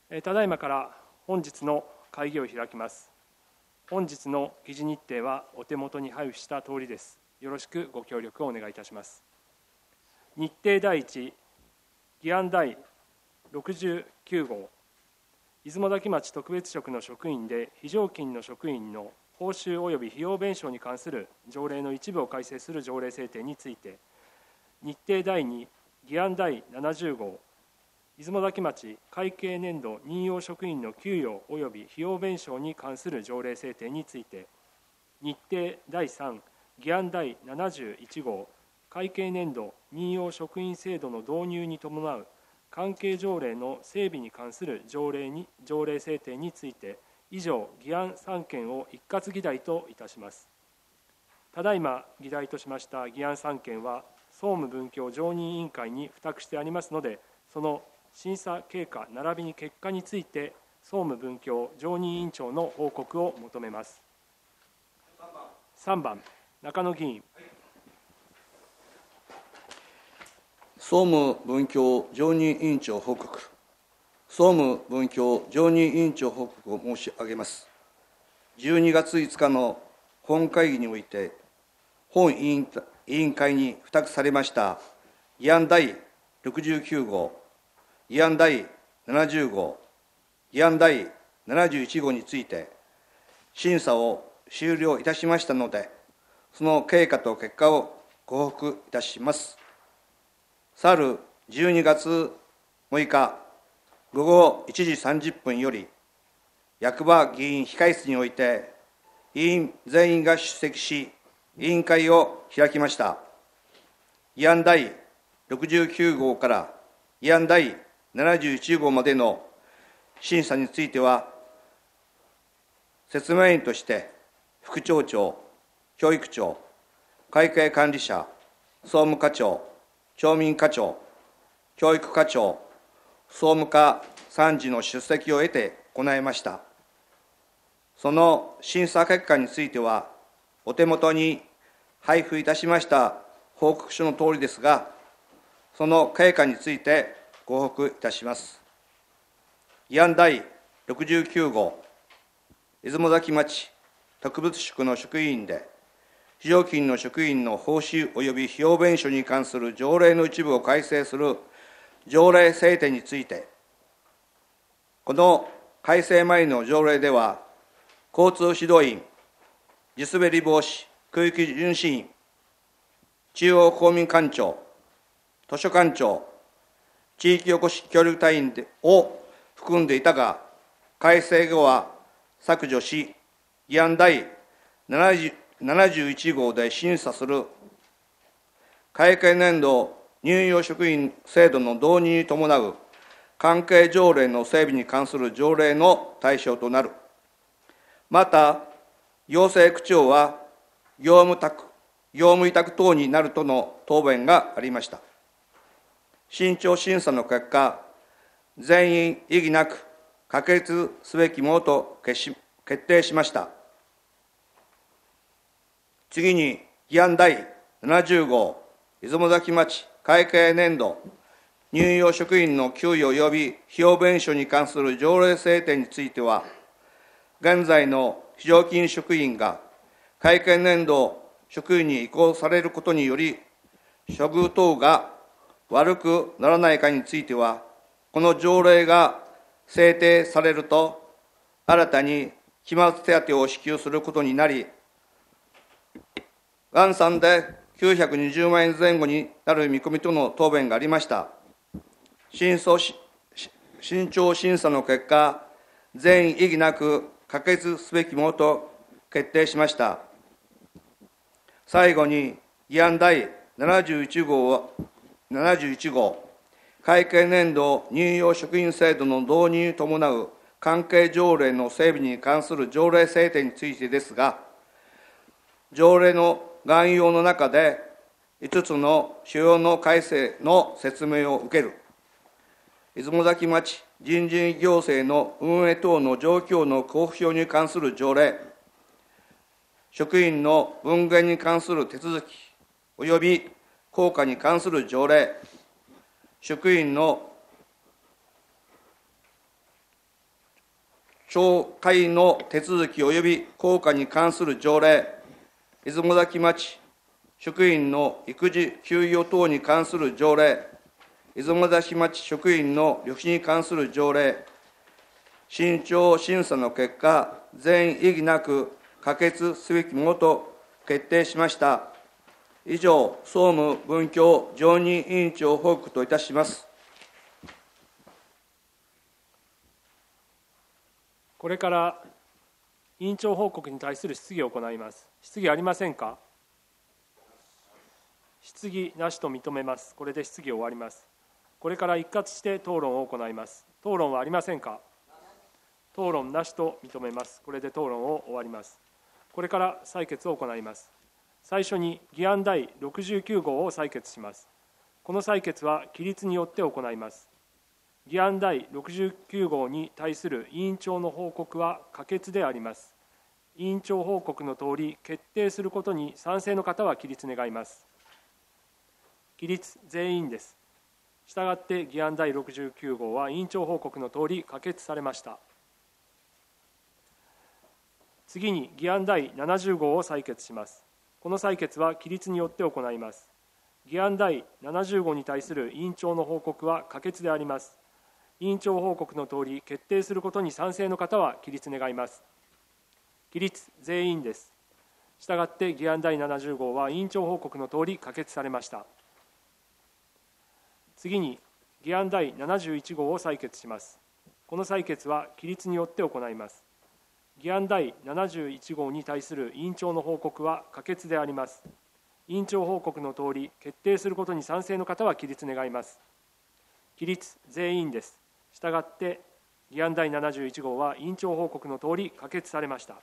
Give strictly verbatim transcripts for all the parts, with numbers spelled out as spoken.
ただいまから本日の会議を開きます。本日の議事日程はお手元に配布したとおりです。よろしくご協力をお願いいたします。日程第一、議案第ろくじゅうきゅう号、出雲崎町特別職の職員で非常勤の職員の報酬及び費用弁償に関する条例の一部を改正する条例制定について、日程第二、議案第ななじゅう号、出雲崎町会計年度任用職員の給与及び費用弁償に関する条例制定について、日程第三、議案第ななじゅういち号、会計年度任用職員制度の導入に伴う関係条例の整備に関する条例に条例制定について、以上、議案さん件を一括議題といたします。ただいま議題としました議案さん件は、総務文教常任委員会に付託してありますので、その審査経過並びに結果について、総務文教常任委員長の報告を求めます。さんばん、中野議員。 総務文教常任委員長報告。総務文教常任委員長報告を申し上げます。じゅうにがついつかの本会議において、本委員委員会に付託されました議案第ろくじゅうきゅう号、議案第ななじゅう号、議案第ななじゅういち号について、審査を終了いたしましたので、その経過と結果をご報告いたします。去るじゅうにがつむいかごごいちじさんじゅっぷんより、役場議員控室において、委員全員が出席し、委員会を開きました。議案第ろくじゅうきゅう号から議案第ななじゅういち号までの審査については、説明員として副町長、教育長、会計管理者、総務課長、教民課長、教育課長、総務課参事の出席を得て行いました。その審査結果については、お手元に配布いたしました報告書のとおりですが、その経過についてご報告いたします。議案第ろくじゅうきゅう号、出雲崎町特別職の職員で、非常勤の職員の報酬及び費用弁償に関する条例の一部を改正する条例制定について、この改正前の条例では、交通指導員、地滑り防止区域巡視員、中央公民官庁、図書館長、地域おこし協力隊員を含んでいたが、改正後は削除し、議案第ななじゅういち号で審査する会計年度任用職員制度の導入に伴う関係条例の整備に関する条例の対象となる。また、行政区長は業務託、業務委託等になるとの答弁がありました。慎重審査の結果、全員異議なく可決すべきものと決し決定しました。次に、議案第ななじゅう号、出雲崎町会計年度任用職員の給与及び費用弁償に関する条例制定については、現在の非常勤職員が会計年度職員に移行されることにより、処遇等が悪くならないかについては、この条例が制定されると、新たに期末手当を支給することになり、元算できゅうひゃくにじゅうまん円前後になる見込みとの答弁がありました。慎重審査の結果、全員異議なく可決すべきものと決定しました。最後に、議案第ななじゅういち号、ななじゅういち号、会計年度任用職員制度の導入に伴う関係条例の整備に関する条例制定についてですが、条例の概要の中でいつつの主要の改正の説明を受ける。出雲崎町人事行政の運営等の状況の公表に関する条例、職員の分減に関する手続き及び効果に関する条例、職員の懲戒の手続き及び効果に関する条例、出雲崎町職員の育児休業等に関する条例、出雲崎町職員の旅費に関する条例、慎重審査の結果、全員異議なく可決すべきものと決定しました。以上、総務文教常任委員長報告といたします。 これから委員長報告に対する質疑を行います。質疑ありませんか。質疑なしと認めます。これで質疑を終わります。これから一括して討論を行います。討論はありませんか。討論なしと認めます。これで討論を終わります。これから採決を行います。最初に議案第ろくじゅうきゅう号を採決します。この採決は起立によって行います。議案第ろくじゅうきゅう号に対する委員長の報告は可決であります。委員長報告のとおり、決定することに賛成の方は起立願います。起立全員です。したがって議案第ろくじゅうきゅう号は委員長報告のとおり可決されました。次に議案第ななじゅう号を採決します。この採決は起立によって行います。議案第ななじゅう号に対する委員長の報告は可決であります。委員長報告のとおり決定することに賛成の方は起立願います。起立全員です。したがって議案第ななじゅう号は委員長報告のとおり可決されました。次に議案第ななじゅういち号を採決します。この採決は起立によって行います。議案第ななじゅういち号に対する委員長の報告は可決であります。委員長報告のとおり決定することに賛成の方は起立願います。起立全員です。したがって議案第ななじゅういち号は委員長報告のとおり可決されました。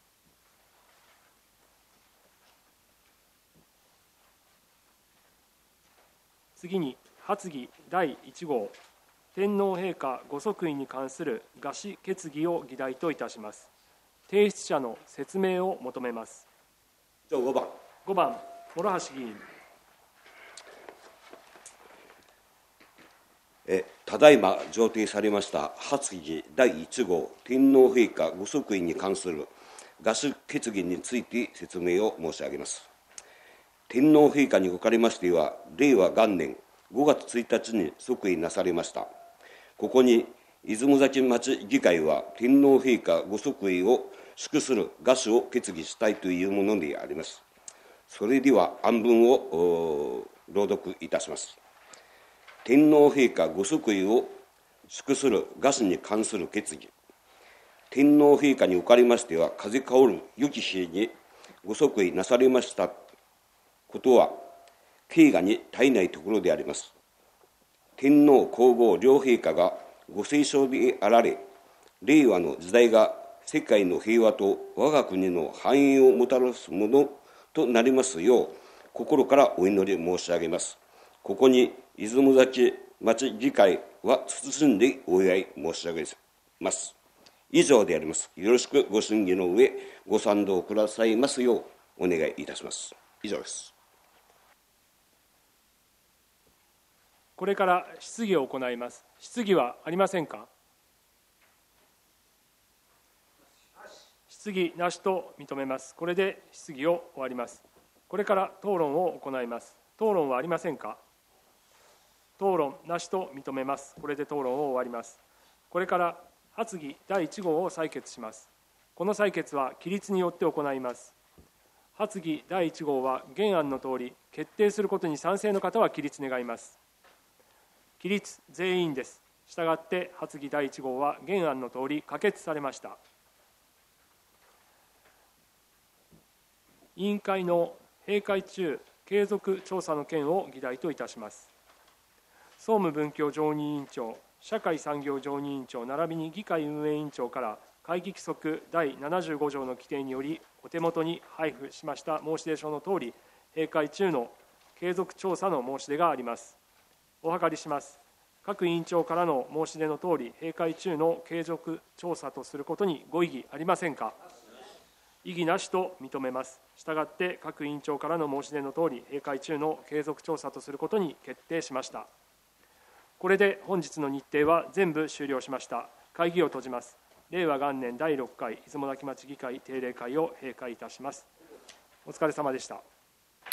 次に発議だいいち号、天皇陛下ご即位に関する賀詞決議を議題といたします。提出者の説明を求めます。 じゃあごばん。 ごばん、諸橋議員。 えただいま上呈されました発議だいいち号、天皇陛下ご即位に関する賀詞決議について説明を申し上げます。天皇陛下におかれましては、れいわがんねんごがつついたちに即位なされました。ここに出雲崎町議会は天皇陛下ご即位を祝する賀詞を決議したいというものであります。それでは案文を朗読いたします。天皇陛下ご即位を祝する賀詞に関する決議。天皇陛下におかれましては、風薫る良き日にご即位なされましたことは、慶賀に絶えないところであります。天皇皇后両陛下がご斉唱であられ、令和の時代が世界の平和と我が国の繁栄をもたらすものとなりますよう、心からお祈り申し上げます。ここに出雲崎町議会は謹んでお祝い申し上げます。以上であります。よろしくご審議の上、ご賛同くださいますようお願いいたします。以上です。 これから質疑を行います。質疑はありませんか。質疑なしと認めます。これで質疑を終わります。これから討論を行います。討論はありませんか。討論なしと認めます。これで討論を終わります。これから発議だいいち号を採決します。この採決は起立によって行います。発議だいいち号は原案のとおり決定することに賛成の方は起立願います。起立全員です。したがって発議だいいち号は原案のとおり可決されました。委員会の閉会中継続調査の件を議題といたします。総務文教常任委員長、社会産業常任委員長並びに議会運営委員長から会議規則だいななじゅうご条の規定によりお手元に配布しました申し出書のとおり、閉会中の継続調査の申し出があります。お諮りします。各委員長からの申し出のとおり、閉会中の継続調査とすることにご異議ありませんか。異議なしと認めます。したがって各委員長からの申し出のとおり、閉会中の継続調査とすることに決定しました。これで本日の日程は全部終了しました。会議を閉じます。 令和元年だいろっかい出雲崎町議会定例会を閉会いたします。お疲れ様でした。